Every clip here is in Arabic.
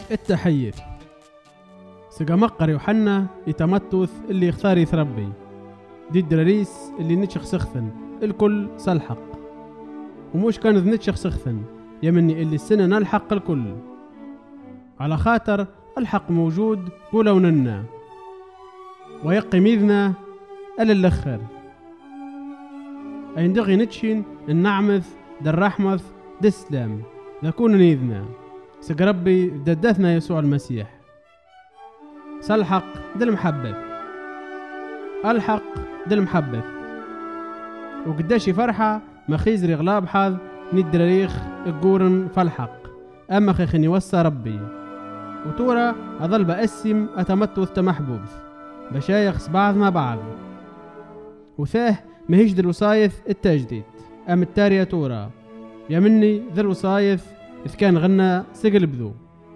التحية سقى مقر يوحنا يتمتث اللي يختار يتربي دي الدراريس اللي نتشخ سخثن الكل سلحق وموش كانت نتشخ سخثن يمني اللي السنة نلحق الكل على خاطر الحق موجود قولوننا ويقي ميذنا ألا الأخر أين دغي نتشين النعمث در رحمث دسلام ذكون نيذنا سق ربي ددثنا يسوع المسيح سلحق دل محبث الحق دل محبث وقداشي فرحة ما خيزري غلاب حظ ندراريخ الجورن فالحق أما خيخن يوسى ربي وتورا أظل بأسم أتمتث تمحبوب بشايخ بعضنا بعض وثاه مهيش دل وصايث التجديد أم التارية تورا يمني ذا الوصايث إذ كان غنى سقل بذو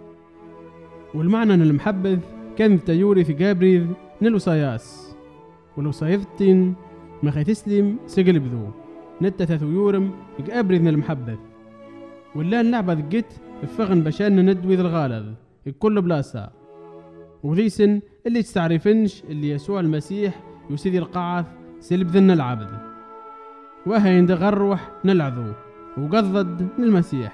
والمعنى أن المحبث كان تيوري في جابريذ نلوصاياس والوصايثتين ما خي تسلم سقل بذو نتثث يورم يقابريذ المحبث ولا نلعب جت الفغن بشان ندوي ذا الغالظ الكل بلاسا وذيسن اللي تستعرفنش اللي يسوع المسيح يسيدي القعث سلب ذن العبد وهي يندغروح نلعذو وقضد للمسيح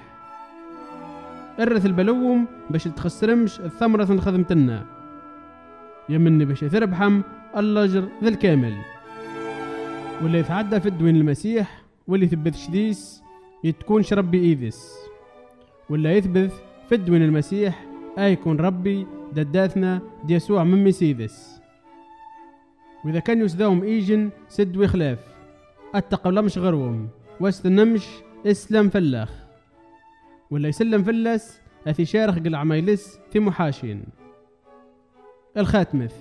ارث البلوم باش تخسرمش الثمرة من خدمتنا يمني باش تربحم اللجر ذا الكامل واللي يتعدى في الدوين المسيح واللي يثبت شديس يتكونش ربي إيذس واللي يثبت في الدوين المسيح يكون ربي دداثنا دي يسوع من مسيدس وإذا كان يسداهم إيجن سد وخلاف التقلمش غروم واستنمش اسلم فلاخ ولا يسلم فلس أثي شارخ قل عمايلس في محاشين الخاتمث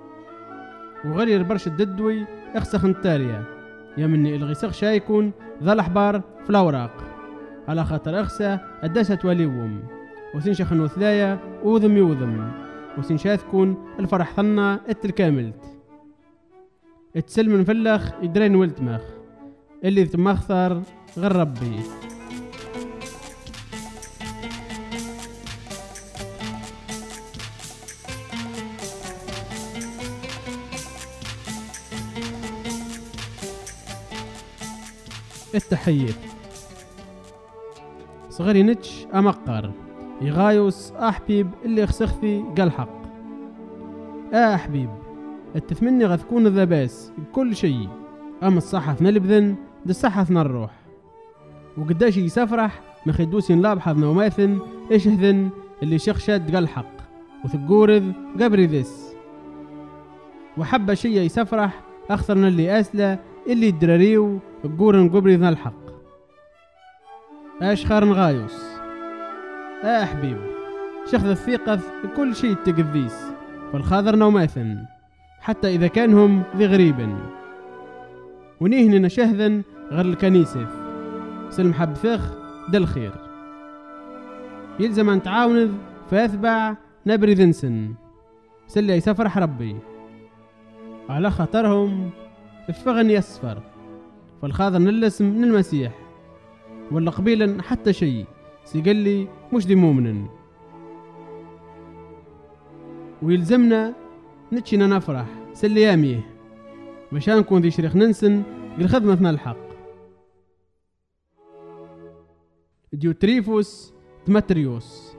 وغير برش الددوي اخسخ التارية يمني الغسخ شايكون ذا الأحبار في الأوراق على خاطر اخسى الدست وليوم وسنشخ وثلايا اوذم يوذم وسنشاثكون الفرح ثنا الكاملت اتسلم من فلخ يدرين ولتمخ اللي تمخثر غير ربي التحية صغيري نتش أمقر يغايوس أحبيب اللي خسختي قال حق أحبيب التثمني غتكون الذباس كل شيء أما الصحة نلبذن دي الصحة نروح وقداش يسافرح ما خدوسين لابحظ نوماثن إيش هذن اللي شخشد قال حق وثقورذ قبري ذس وحب شيء يسافرح أخثرنا اللي أسلى اللي يدراريو الجورن قبري ذا الحق أشخر نغايوس حبيب شخذ الثقة كل شيء تقذيس فالخاضر نوماثن حتى إذا كانهم ذي غريبا ونيهن نشهذا غير الكنيسة سلم حب فخ دل خير يلزم أن تعاونذ فأثبع نبري ذنسن سلي يسفرح ربي على خطرهم الفغن يسفر فالخاضر نلسم من المسيح ولا قبيلا حتى شيء سيقلي مش دي مؤمن ويلزمنا نتشينا نفرح سلي ياميه مشان نكون ذي شريخ ننسن لخدمتنا الحق ديوتريفوس تمتريوس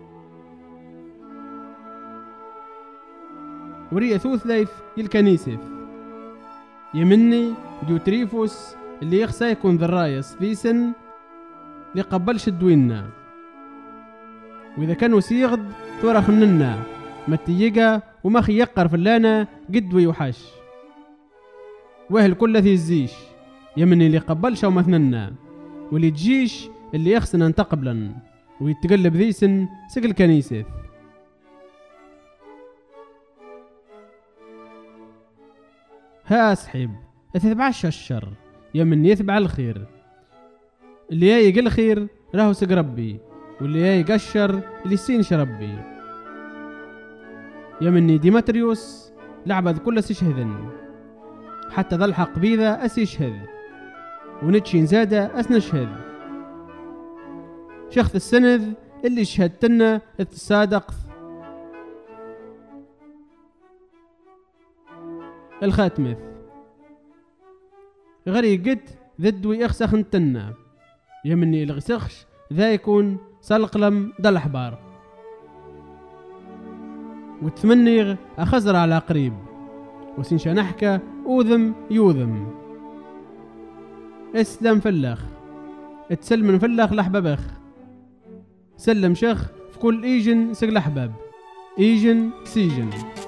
وريا ثوثليف الكنيسة يمني ديوتريفوس اللي يخسى يكون ذرايس ذيسن لقبلش الدويننا وإذا كانوا سيغد تورخ مننا ما تيجا وما خيقر فلانا قد ويوحش وهل كل ذي الزيش يمني اللي قبلش ومثننا واللي تجيش اللي يخسن أن تقبلا ويتقلب ذيسن سقل كنيسة ها أسحب أتتبعش الشر يمن يتبع الخير اللي يايق الخير راهو سق ربي واللي يايق الشر اللي سينش ربي يمني ديمتريوس لعبد كل سيشهذن حتى ذا الحق بيذا أسيشهذ ونتشين زادة أسنشهذ شخص السند اللي شهدتنا الصادق الخاتمث غريقت ذد ويخسخ نتنا يمني الغسخش ذا يكون سلقلم دل حبار وتمنيغ أخزر على قريب وسنشا نحكى أوذم يوذم اسلم فلخ اتسلم فلخ لحببخ سلم شخ في كل ايجن سق لحباب ايجن سيجن